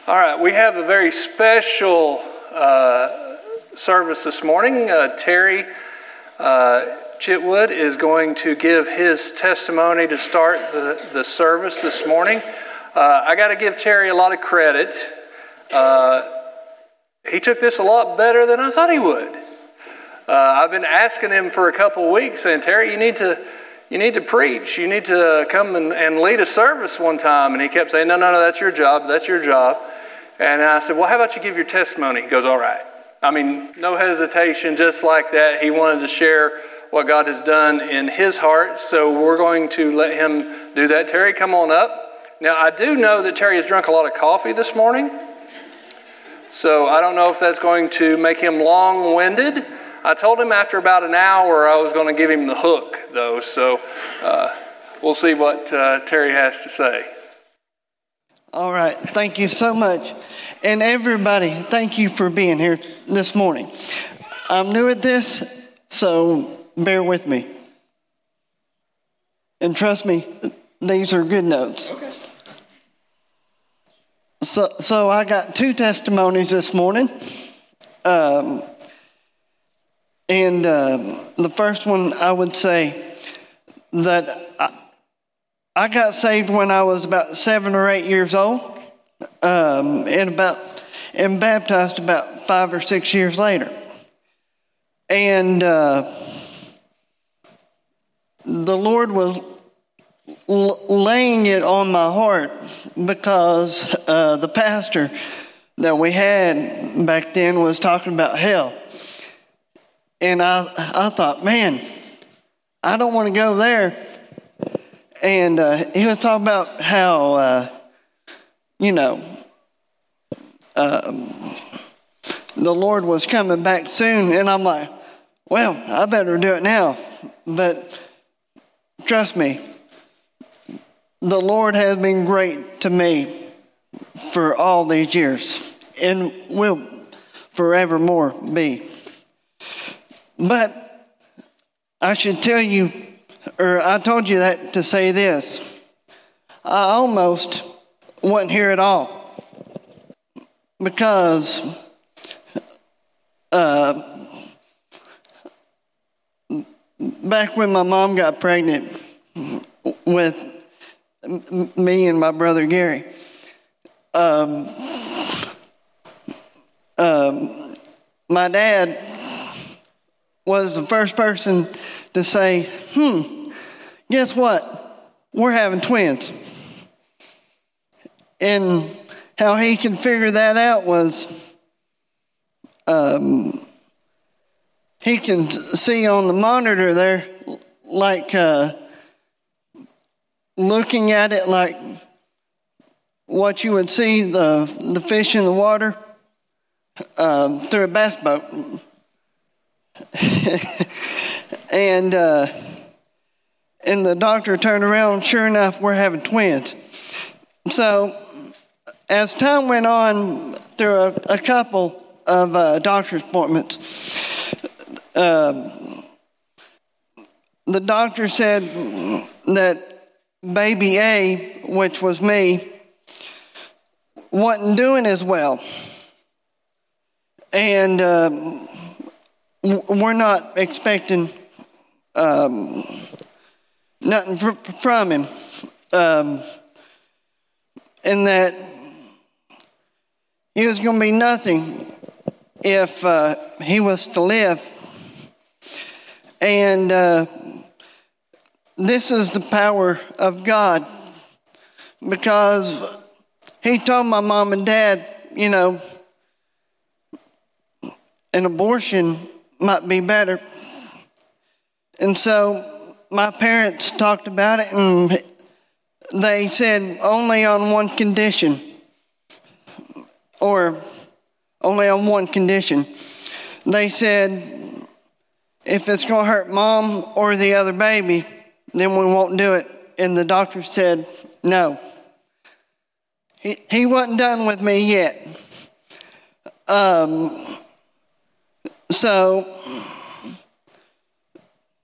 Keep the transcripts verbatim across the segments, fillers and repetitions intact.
All right, we have a very special uh, service this morning. Uh, Terry uh, Chitwood is going to give his testimony to start the, the service this morning. Uh, I got to give Terry a lot of credit. Uh, he took this a lot better than I thought he would. Uh, I've been asking him for a couple of weeks, saying, Terry, you need to you need to preach. You need to come and, and lead a service one time. And he kept saying, no, no, no, that's your job. That's your job. And I said, well, how about you give your testimony? He goes, all right. I mean, no hesitation, just like that. He wanted to share what God has done in his heart. So we're going to let him do that. Terry, come on up. Now, I do know that Terry has drunk a lot of coffee this morning. So I don't know if that's going to make him long-winded. I told him after about an hour I was going to give him the hook, though. So uh, we'll see what uh, Terry has to say. All right. Thank you so much. And everybody, thank you for being here this morning. I'm new at this, so bear with me. And trust me, these are good notes. Okay. So, so I got two testimonies this morning. Um, and uh, the first one, I would say that I, I got saved when I was about seven or eight years old, um, and about and baptized about five or six years later. And uh, the Lord was l- laying it on my heart because uh, the pastor that we had back then was talking about hell. And I, I thought, man, I don't want to go there. And uh, he was talking about how, uh, you know, um, the Lord was coming back soon. And I'm like, well, I better do it now. But trust me, the Lord has been great to me for all these years and will forevermore be. But I should tell you, or I told you that to say this. I almost wasn't here at all because uh, back when my mom got pregnant with me and my brother Gary, um, um, my dad was the first person to say, hmm, guess what? We're having twins. And how he could figure that out was um, he can see on the monitor there, like uh, looking at it like what you would see the, the fish in the water um, through a bass boat. and uh, and the doctor turned around, sure enough, we're having twins. So as time went on, through a, a couple of uh, doctor's appointments, uh, the doctor said that baby A, which was me, wasn't doing as well. And uh, we're not expecting um, nothing fr- from him. Um, and that he was going to be nothing if uh, he was to live. And uh, this is the power of God, because he told my mom and dad, you know, an abortion might be better. And so my parents talked about it, and they said only on one condition, or only on one condition. They said, if it's going to hurt mom or the other baby, then we won't do it. And the doctor said, no. He, he wasn't done with me yet. Um, so,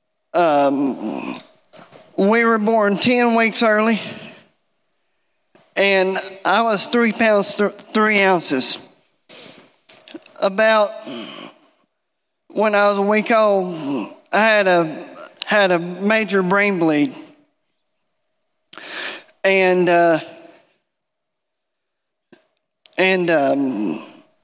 um, we were born ten weeks early. and I was three pounds, th- three ounces. About when I was a week old, I had a had a major brain bleed, and uh, and um,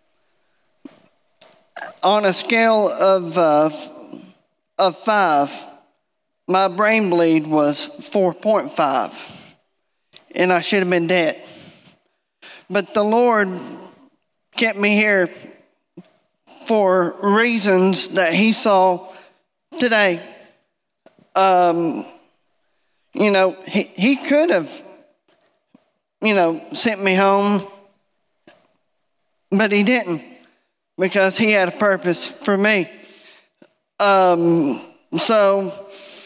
on a scale of uh, of five, my brain bleed was four point five, and I should have been dead. But the Lord kept me here for reasons that He saw today. Um, you know, he, he could have, you know, sent me home, but He didn't, because He had a purpose for me. Um, so,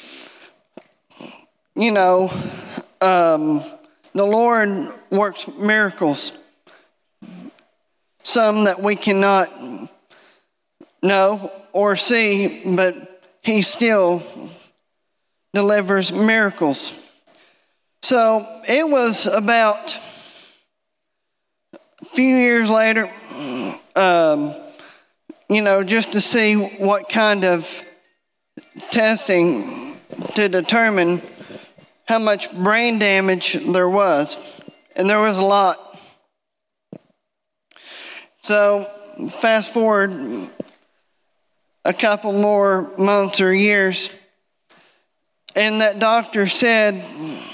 you know, um, the Lord works miracles, some that we cannot know or see, but He still delivers miracles. So it was about a few years later, um, you know, just to see what kind of testing to determine how much brain damage there was. And there was a lot. So fast forward a couple more months or years, and that doctor said,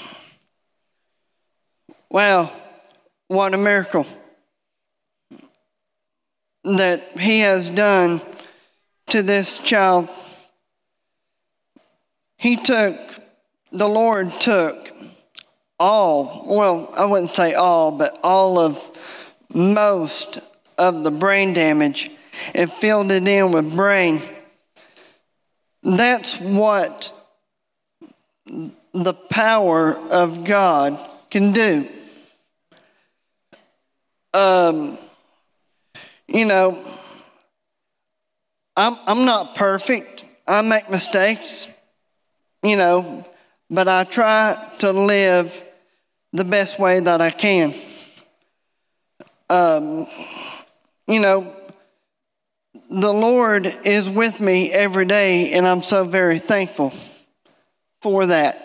wow, what a miracle that He has done to this child. He took, the Lord took all, well, I wouldn't say all, but all of most of the brain damage and filled it in with brain. That's what the power of God can do. Um, you know, I'm I'm not perfect. I make mistakes, you know, but I try to live the best way that I can. Um, you know, the Lord is with me every day, and I'm so very thankful for that.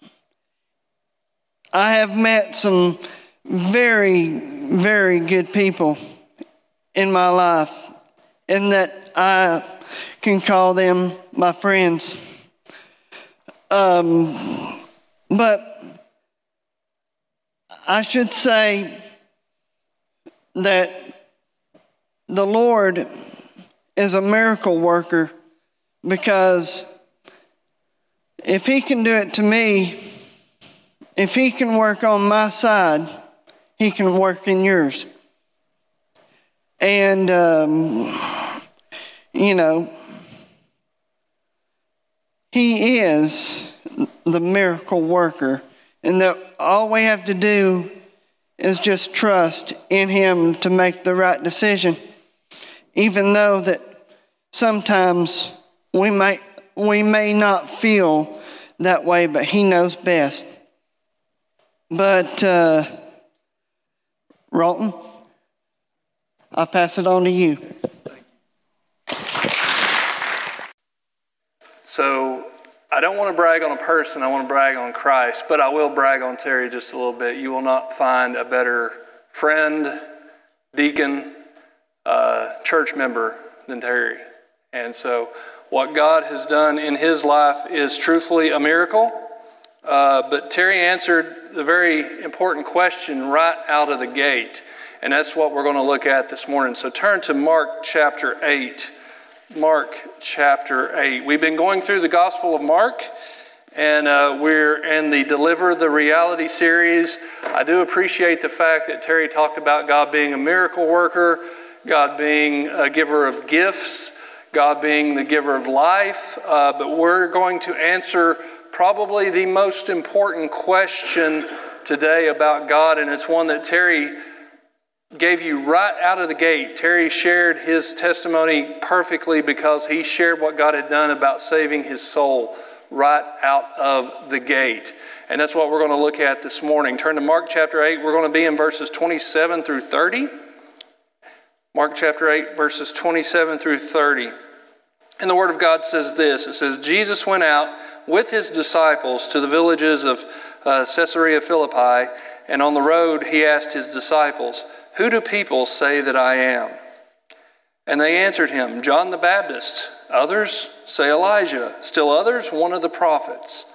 I have met some very, very good people in my life, and that I can call them my friends. Um, but I should say that the Lord is a miracle worker, because if He can do it to me, if He can work on my side, He can work in yours. And, um, you know, He is the miracle worker. And that all we have to do is just trust in Him to make the right decision. Even though that sometimes we might we may not feel that way, but He knows best. But uh, Rolton, I'll pass it on to you. So I don't want to brag on a person, I want to brag on Christ, but I will brag on Terry just a little bit. You will not find a better friend, deacon, uh, church member than Terry. And so what God has done in his life is truthfully a miracle. Uh, but Terry answered the very important question right out of the gate. And that's what we're going to look at this morning. So turn to Mark chapter eight. Mark chapter eight. We've been going through the Gospel of Mark, and uh, we're in the Deliver the Reality series. I do appreciate the fact that Terry talked about God being a miracle worker, God being a giver of gifts, God being the giver of life. Uh, but we're going to answer probably the most important question today about God, and it's one that Terry gave you right out of the gate. Terry shared his testimony perfectly because he shared what God had done about saving his soul right out of the gate. And that's what we're going to look at this morning. Turn to Mark chapter eight. We're going to be in verses twenty-seven through thirty. Mark chapter eight, verses twenty-seven through thirty. And the Word of God says this. It says, Jesus went out with his disciples to the villages of uh, Caesarea Philippi, and on the road he asked his disciples, "Who do people say that I am?" And they answered him, "John the Baptist. Others say Elijah. Still others, one of the prophets."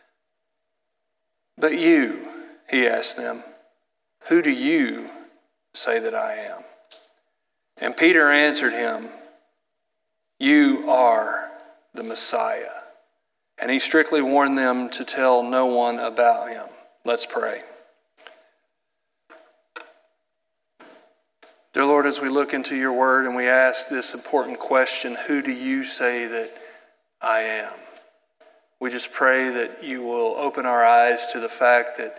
"But you," he asked them, "who do you say that I am?" And Peter answered him, "You are the Messiah." And he strictly warned them to tell no one about him. Let's pray. Dear Lord, as we look into your word and we ask this important question, who do you say that I am? We just pray that you will open our eyes to the fact that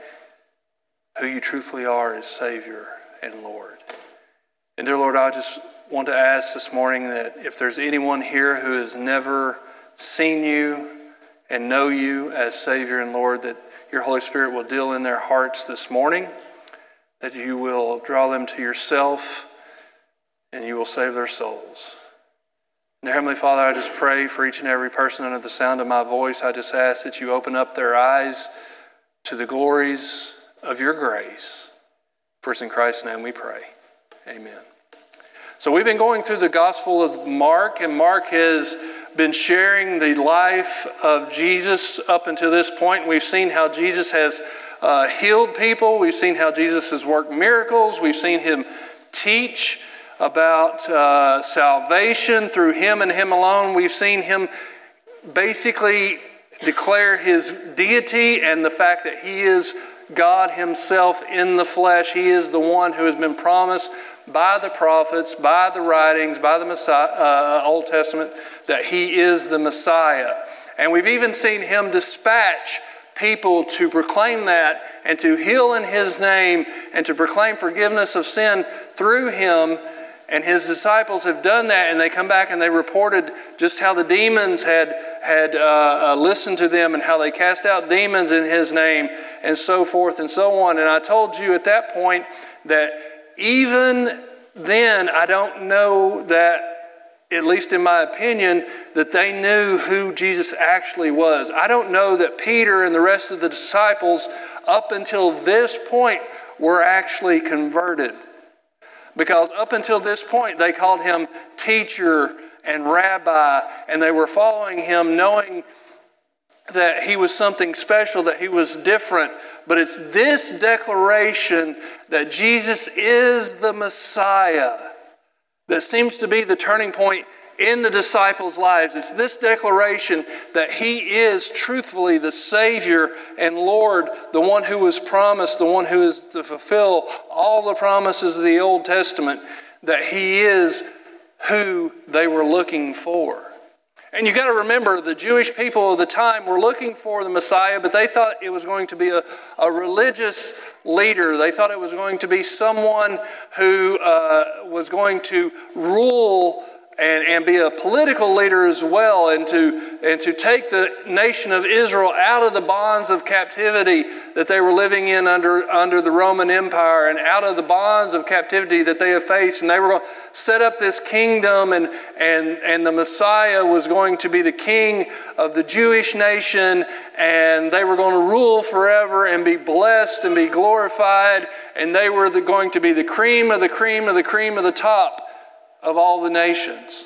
who you truthfully are is Savior and Lord. And dear Lord, I just want to ask this morning that if there's anyone here who has never seen you and know you as Savior and Lord, that your Holy Spirit will deal in their hearts this morning, that you will draw them to yourself and you will save their souls. And Heavenly Father, I just pray for each and every person under the sound of my voice. I just ask that you open up their eyes to the glories of your grace. First, in Christ's name we pray. Amen. So we've been going through the Gospel of Mark, and Mark has been sharing the life of Jesus up until this point. We've seen how Jesus has uh, healed people. We've seen how Jesus has worked miracles. We've seen him teach about uh, salvation through him and him alone. We've seen him basically declare his deity and the fact that he is God himself in the flesh. He is the one who has been promised by the prophets, by the writings, by the Messiah, uh, Old Testament, that he is the Messiah. And we've even seen him dispatch people to proclaim that and to heal in his name and to proclaim forgiveness of sin through him. And his disciples have done that, and they come back and they reported just how the demons had, had uh, uh, listened to them and how they cast out demons in his name and so forth and so on. And I told you at that point that even then, I don't know that, at least in my opinion, that they knew who Jesus actually was. I don't know that Peter and the rest of the disciples up until this point were actually converted. Because up until this point, they called him teacher and rabbi, and they were following him knowing that he was something special, that he was different. But it's this declaration that Jesus is the Messiah that seems to be the turning point in the disciples' lives. It's this declaration that he is truthfully the Savior and Lord, the one who was promised, the one who is to fulfill all the promises of the Old Testament, that he is who they were looking for. And you got to remember, the Jewish people of the time were looking for the Messiah, but they thought it was going to be a, a religious leader. They thought it was going to be someone who uh, was going to rule and, and be a political leader as well, and to, and to take the nation of Israel out of the bonds of captivity that they were living in under, under the Roman Empire, and out of the bonds of captivity that they have faced. And they were going to set up this kingdom, and, and, and the Messiah was going to be the king of the Jewish nation, and they were going to rule forever and be blessed and be glorified, and they were the, going to be the cream of the cream of the cream of the top of all the nations.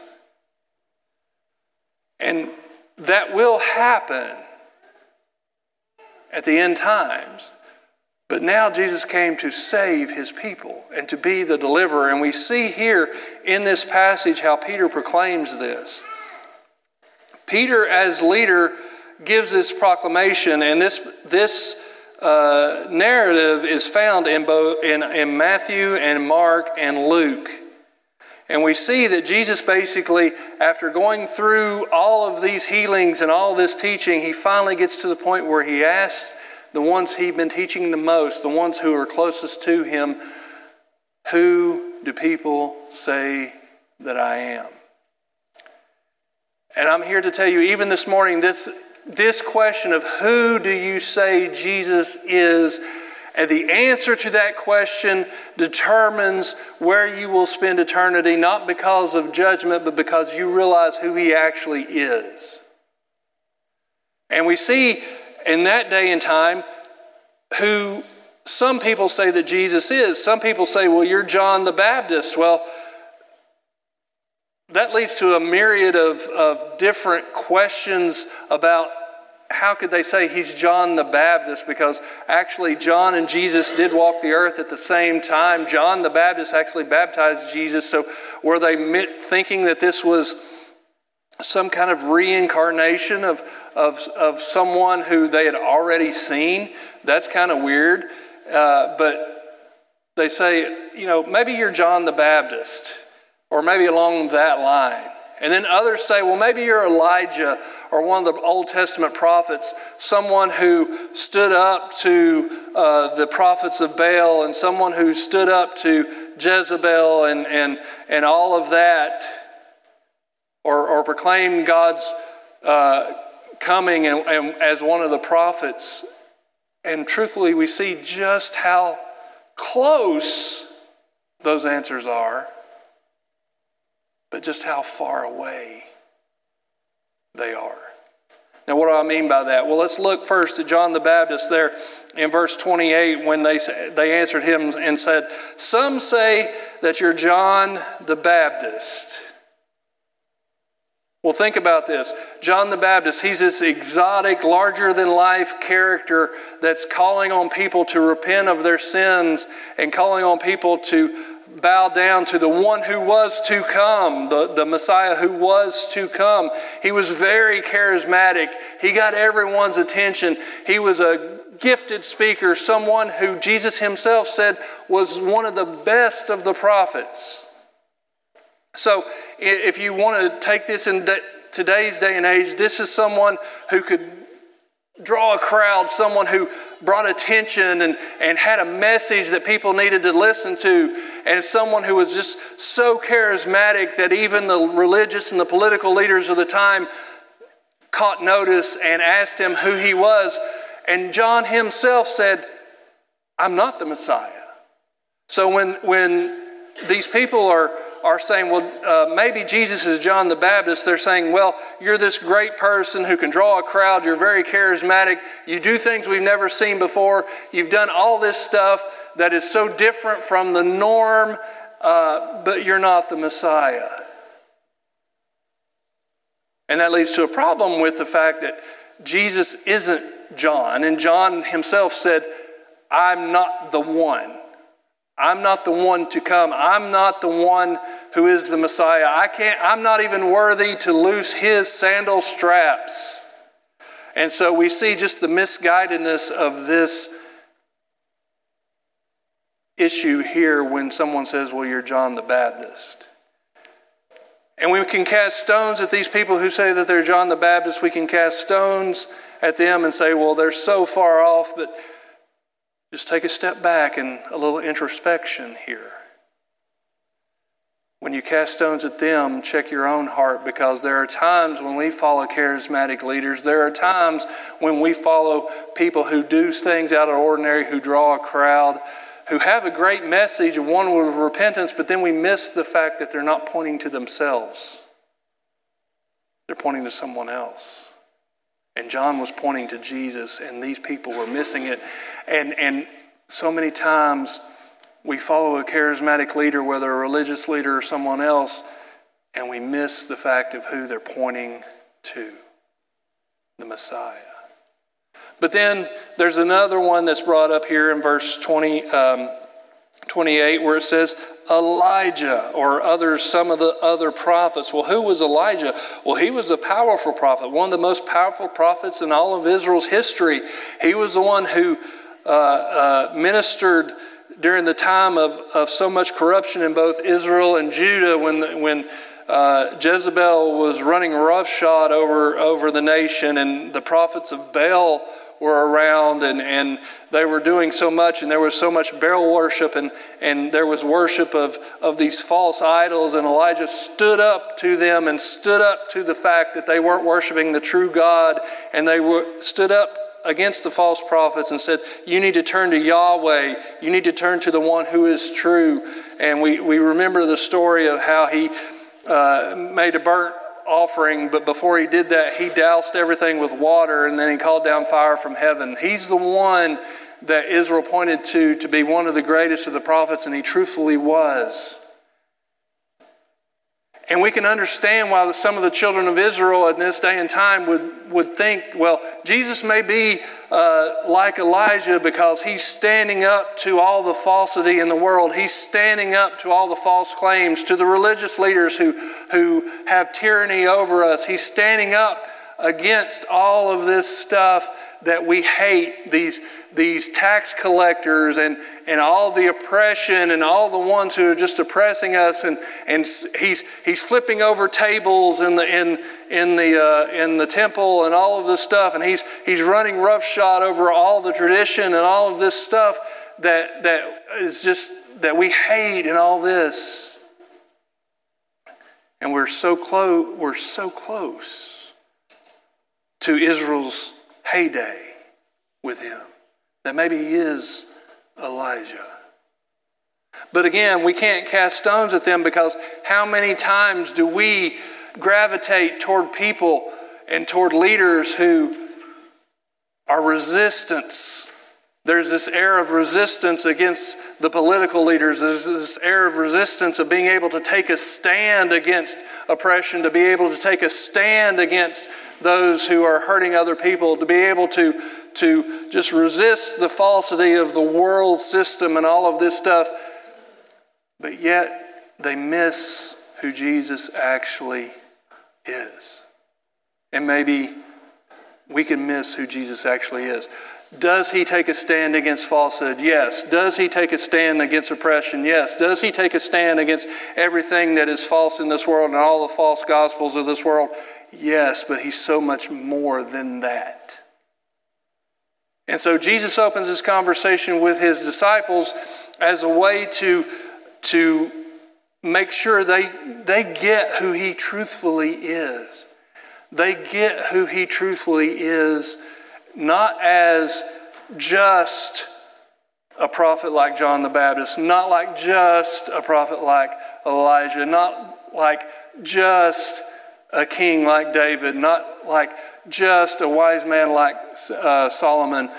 And that will happen at the end times. But now Jesus came to save his people and to be the deliverer. And we see here in this passage how Peter proclaims this. Peter, as leader, gives this proclamation, and this this uh, narrative is found in both in, in Matthew and Mark and Luke. And we see that Jesus basically, after going through all of these healings and all this teaching, he finally gets to the point where he asks the ones he'd been teaching the most, the ones who are closest to him, who do people say that I am? And I'm here to tell you, even this morning, this this question of who do you say Jesus is? And the answer to that question determines where you will spend eternity, not because of judgment, but because you realize who he actually is. And we see in that day and time who some people say that Jesus is. Some people say, well, you're John the Baptist. Well, that leads to a myriad of, of different questions about how could they say he's John the Baptist? Because actually John and Jesus did walk the earth at the same time. John the Baptist actually baptized Jesus. So were they thinking that this was some kind of reincarnation of, of, of someone who they had already seen? That's kind of weird. Uh, but they say, you know, maybe you're John the Baptist, or maybe along that line. And then others say, well, maybe you're Elijah or one of the Old Testament prophets, someone who stood up to uh, the prophets of Baal and someone who stood up to Jezebel and, and, and all of that, or, or proclaimed God's uh, coming and, and as one of the prophets. And truthfully, we see just how close those answers are, but just how far away they are. Now, what do I mean by that? Well, let's look first at John the Baptist there in verse twenty-eight when they they answered him and said, some say that you're John the Baptist. Well, think about this. John the Baptist, he's this exotic, larger-than-life character that's calling on people to repent of their sins and calling on people to bow down to the one who was to come, the, the Messiah who was to come. He was very charismatic. He got everyone's attention. He was a gifted speaker, someone who Jesus himself said was one of the best of the prophets. So if you want to take this in today's day and age, this is someone who could draw a crowd, someone who brought attention and, and had a message that people needed to listen to, and someone who was just so charismatic that even the religious and the political leaders of the time caught notice and asked him who he was. And John himself said, I'm not the Messiah. So when, when these people are are saying, well, uh, maybe Jesus is John the Baptist, they're saying, well, you're this great person who can draw a crowd, you're very charismatic, you do things we've never seen before, you've done all this stuff that is so different from the norm, uh, but you're not the Messiah. And that leads to a problem with the fact that Jesus isn't John, and John himself said, I'm not the one. I'm not the one to come. I'm not the one who is the Messiah. I can't, I'm not even worthy to loose his sandal straps. And so we see just the misguidedness of this issue here when someone says, well, you're John the Baptist. And we can cast stones at these people who say that they're John the Baptist. We can cast stones at them and say, well, they're so far off, but just take a step back and a little introspection here. When you cast stones at them, check your own heart, because there are times when we follow charismatic leaders. There are times when we follow people who do things out of ordinary, who draw a crowd, who have a great message of one with repentance, but then we miss the fact that they're not pointing to themselves. They're pointing to someone else. And John was pointing to Jesus, and these people were missing it. And, and so many times we follow a charismatic leader, whether a religious leader or someone else, and we miss the fact of who they're pointing to, the Messiah. But then there's another one that's brought up here in verse twenty, um, twenty-eight, where it says Elijah, or others, some of the other prophets. Well, who was Elijah? Well, he was a powerful prophet, one of the most powerful prophets in all of Israel's history. He was the one who uh, uh, ministered during the time of, of so much corruption in both Israel and Judah, when the, when uh, Jezebel was running roughshod over, over the nation, and the prophets of Baal were around, and, and they were doing so much, and there was so much Baal worship, and, and there was worship of, of these false idols, and Elijah stood up to them and stood up to the fact that they weren't worshiping the true God, and they were stood up against the false prophets and said, you need to turn to Yahweh, you need to turn to the one who is true. And we, we remember the story of how he uh, made a burnt offering, but before he did that, he doused everything with water, and then he called down fire from heaven. He's the one that Israel pointed to to be one of the greatest of the prophets, and he truthfully was. And we can understand why some of the children of Israel in this day and time would, would think, well, Jesus may be uh, like Elijah because he's standing up to all the falsity in the world. He's standing up to all the false claims, to the religious leaders who, who have tyranny over us. He's standing up against all of this stuff that we hate, these these tax collectors and, and all the oppression and all the ones who are just oppressing us, and, and he's he's flipping over tables in the in in the uh, in the temple and all of this stuff, and he's he's running roughshod over all the tradition and all of this stuff that that is just that we hate and all this, and we're so close we're so close to Israel's heyday with him, that maybe he is Elijah. But again, we can't cast stones at them, because how many times do we gravitate toward people and toward leaders who are resistance? There's this air of resistance against the political leaders. There's this air of resistance of being able to take a stand against oppression, to be able to take a stand against those who are hurting other people, to be able to, to just resist the falsity of the world system and all of this stuff. But yet they miss who Jesus actually is. And maybe we can miss who Jesus actually is. Does he take a stand against falsehood? Yes. Does he take a stand against oppression? Yes. Does he take a stand against everything that is false in this world and all the false gospels of this world? Yes, but he's so much more than that. And so Jesus opens this conversation with his disciples as a way to, to make sure they, they get who he truthfully is. They get who he truthfully is, not as just a prophet like John the Baptist, not like just a prophet like Elijah, not like just a king like David, not like just a wise man like uh, Solomon,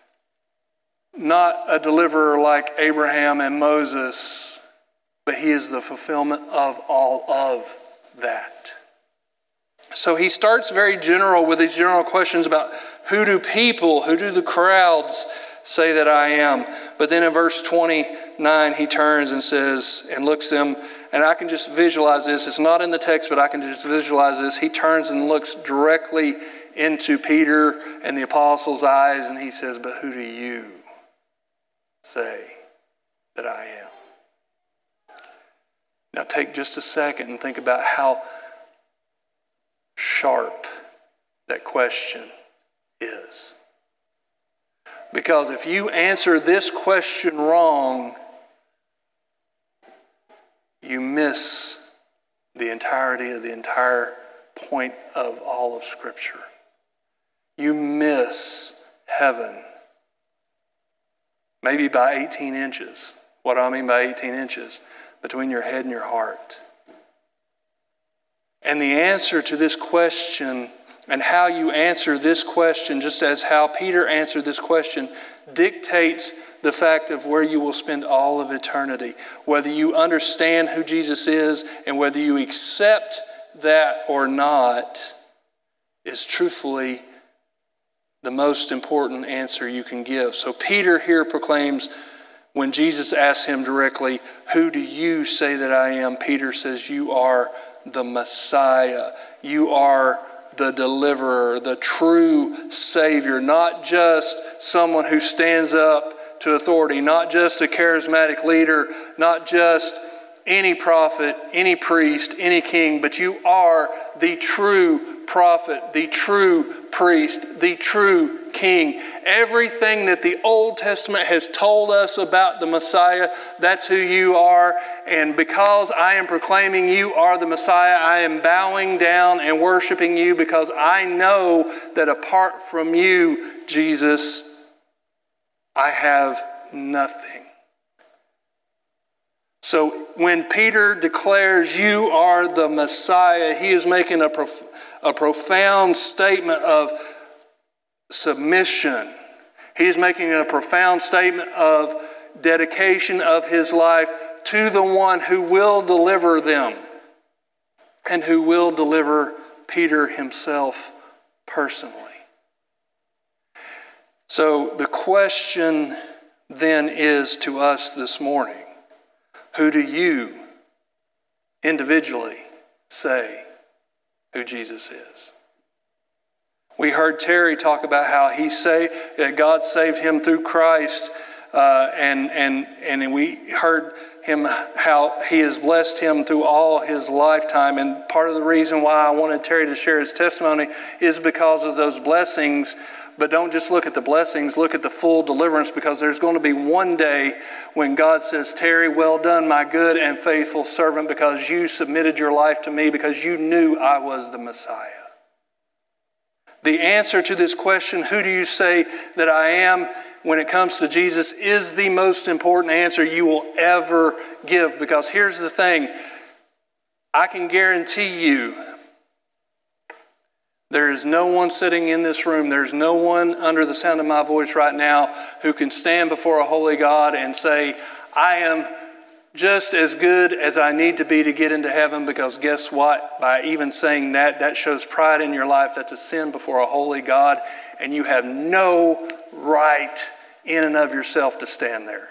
not a deliverer like Abraham and Moses, but he is the fulfillment of all of that. So he starts very general with these general questions about who do people, who do the crowds say that I am? But then in verse twenty-nine, he turns and says, and looks them, and I can just visualize this. It's not in the text, but I can just visualize this. He turns and looks directly into Peter and the apostles' eyes, and he says, but who do you say that I am? Now take just a second and think about how sharp that question is. Because if you answer this question wrong, you miss the entirety of the entire point of all of Scripture. You miss heaven. Maybe by eighteen inches. What do I mean by eighteen inches? Between your head and your heart. And the answer to this question, and how you answer this question, just as how Peter answered this question, dictates the fact of where you will spend all of eternity. Whether you understand who Jesus is and whether you accept that or not is truthfully the most important answer you can give. So Peter here proclaims, when Jesus asks him directly, who do you say that I am? Peter says, you are the Messiah. You are the deliverer, the true Savior, not just someone who stands up to authority, not just a charismatic leader, not just any prophet, any priest, any king, but you are the true prophet, the true priest, the true king. Everything that the Old Testament has told us about the Messiah, that's who you are. And because I am proclaiming you are the Messiah, I am bowing down and worshiping you because I know that apart from you, Jesus, I have nothing. So when Peter declares you are the Messiah, he is making a, prof- a profound statement of submission. He is making a profound statement of dedication of his life to the one who will deliver them and who will deliver Peter himself personally. So the question then is to us this morning, who do you individually say who Jesus is? We heard Terry talk about how he say that God saved him through Christ, uh, and and and we heard him how he has blessed him through all his lifetime. And part of the reason why I wanted Terry to share his testimony is because of those blessings. But don't just look at the blessings, look at the full deliverance, because there's going to be one day when God says, Terry, well done, my good and faithful servant, because you submitted your life to me, because you knew I was the Messiah. The answer to this question, who do you say that I am, when it comes to Jesus, is the most important answer you will ever give. Because here's the thing, I can guarantee you, there is no one sitting in this room, there's no one under the sound of my voice right now who can stand before a holy God and say, I am just as good as I need to be to get into heaven, because guess what? By even saying that, that shows pride in your life. That's a sin before a holy God, and you have no right in and of yourself to stand there.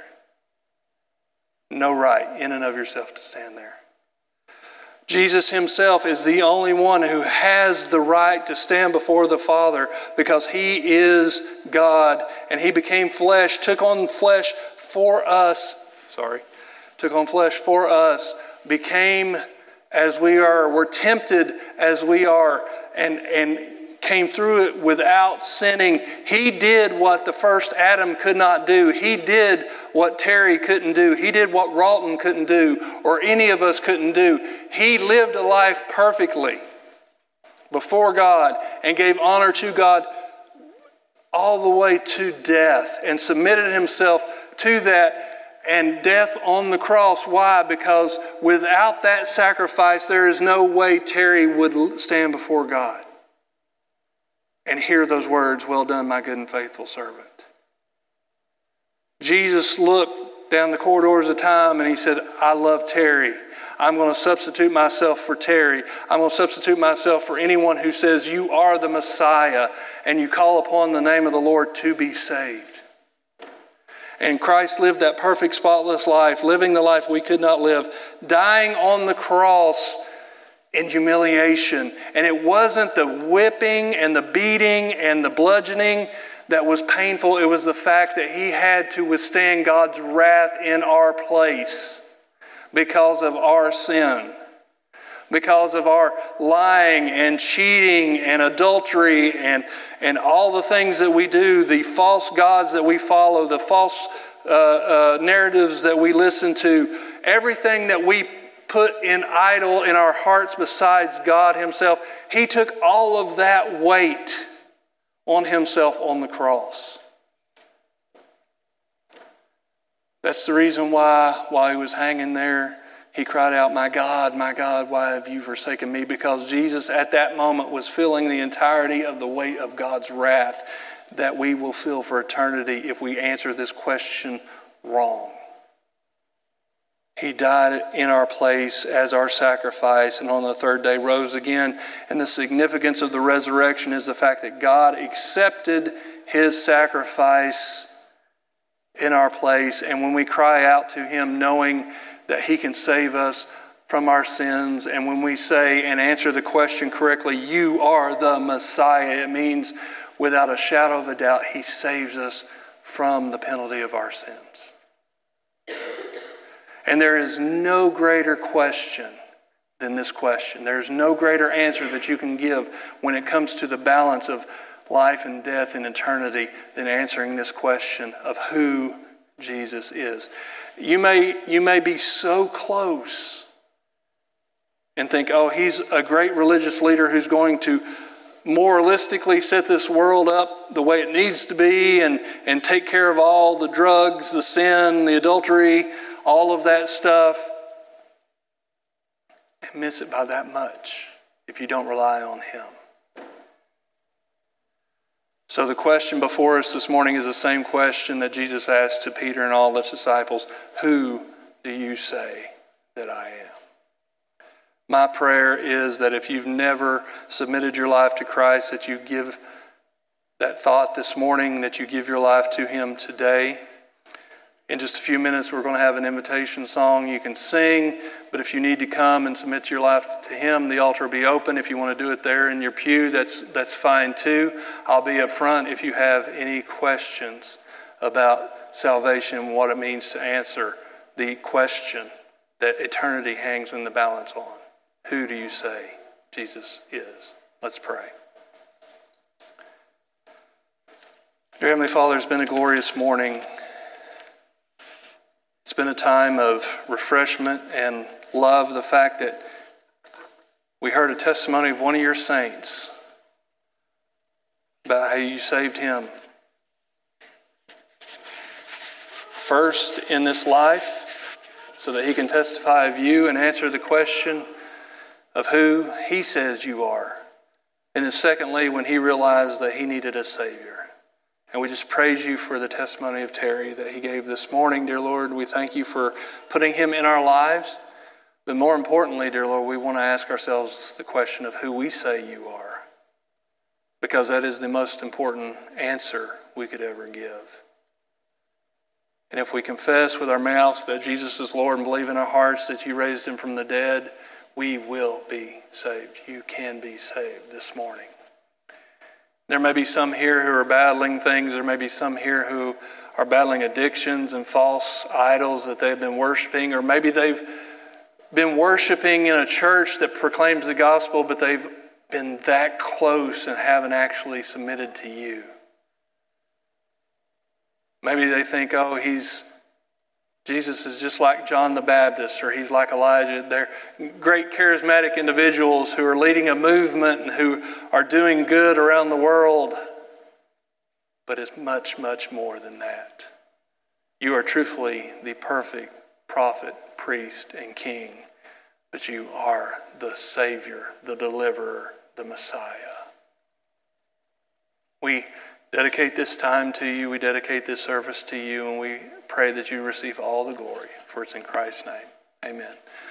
No right in and of yourself to stand there. Jesus himself is the only one who has the right to stand before the Father, because he is God, and he became flesh, took on flesh for us, sorry, took on flesh for us, became as we are, were tempted as we are, and, and came through it without sinning. He did what the first Adam could not do. He did what Terry couldn't do. He did what Ralton couldn't do, or any of us couldn't do. He lived a life perfectly before God and gave honor to God all the way to death, and submitted himself to that, and death on the cross. Why? Because without that sacrifice, there is no way Terry would stand before God and hear those words, well done, my good and faithful servant. Jesus looked down the corridors of time and he said, I love Terry. I'm going to substitute myself for Terry. I'm going to substitute myself for anyone who says you are the Messiah and you call upon the name of the Lord to be saved. And Christ lived that perfect, spotless life, living the life we could not live, dying on the cross in humiliation. And it wasn't the whipping and the beating and the bludgeoning that was painful. It was the fact that he had to withstand God's wrath in our place because of our sin, because of our lying and cheating and adultery and, and all the things that we do, the false gods that we follow, the false uh, uh, narratives that we listen to, everything that we put in idol in our hearts besides God himself. He took all of that weight on himself on the cross. That's the reason why, while he was hanging there, he cried out, my God, my God, why have you forsaken me? Because Jesus at that moment was feeling the entirety of the weight of God's wrath that we will feel for eternity if we answer this question wrong. He died in our place as our sacrifice, and on the third day rose again. And the significance of the resurrection is the fact that God accepted his sacrifice in our place. And when we cry out to him knowing that he can save us from our sins, and when we say and answer the question correctly, you are the Messiah, it means without a shadow of a doubt, he saves us from the penalty of our sins. And there is no greater question than this question. There's no greater answer that you can give when it comes to the balance of life and death and eternity than answering this question of who Jesus is. You may, you may be so close and think, oh, he's a great religious leader who's going to moralistically set this world up the way it needs to be and, and take care of all the drugs, the sin, the adultery, all of that stuff, and miss it by that much if you don't rely on him. So the question before us this morning is the same question that Jesus asked to Peter and all the disciples. Who do you say that I am? My prayer is that if you've never submitted your life to Christ, that you give that thought this morning, that you give your life to him today. In just a few minutes, we're going to have an invitation song you can sing, but if you need to come and submit your life to him, the altar will be open. If you want to do it there in your pew, that's that's fine too. I'll be up front if you have any questions about salvation and what it means to answer the question that eternity hangs in the balance on. Who do you say Jesus is? Let's pray. Dear Heavenly Father, it's been a glorious morning. It's been a time of refreshment and love. The fact that we heard a testimony of one of your saints about how you saved him. First in this life, so that he can testify of you and answer the question of who he says you are. And then secondly, when he realized that he needed a Savior. And we just praise you for the testimony of Terry that he gave this morning, dear Lord. We thank you for putting him in our lives. But more importantly, dear Lord, we want to ask ourselves the question of who we say you are. Because that is the most important answer we could ever give. And if we confess with our mouth that Jesus is Lord and believe in our hearts that you raised him from the dead, we will be saved. You can be saved this morning. There may be some here who are battling things. There may be some here who are battling addictions and false idols that they've been worshiping. Or maybe they've been worshiping in a church that proclaims the gospel, but they've been that close and haven't actually submitted to you. Maybe they think, oh, he's Jesus is just like John the Baptist, or he's like Elijah. They're great charismatic individuals who are leading a movement and who are doing good around the world. But it's much, much more than that. You are truthfully the perfect prophet, priest, and king. But you are the Savior, the deliverer, the Messiah. We dedicate this time to you. We dedicate this service to you, and we pray that you receive all the glory. For it's in Christ's name. Amen.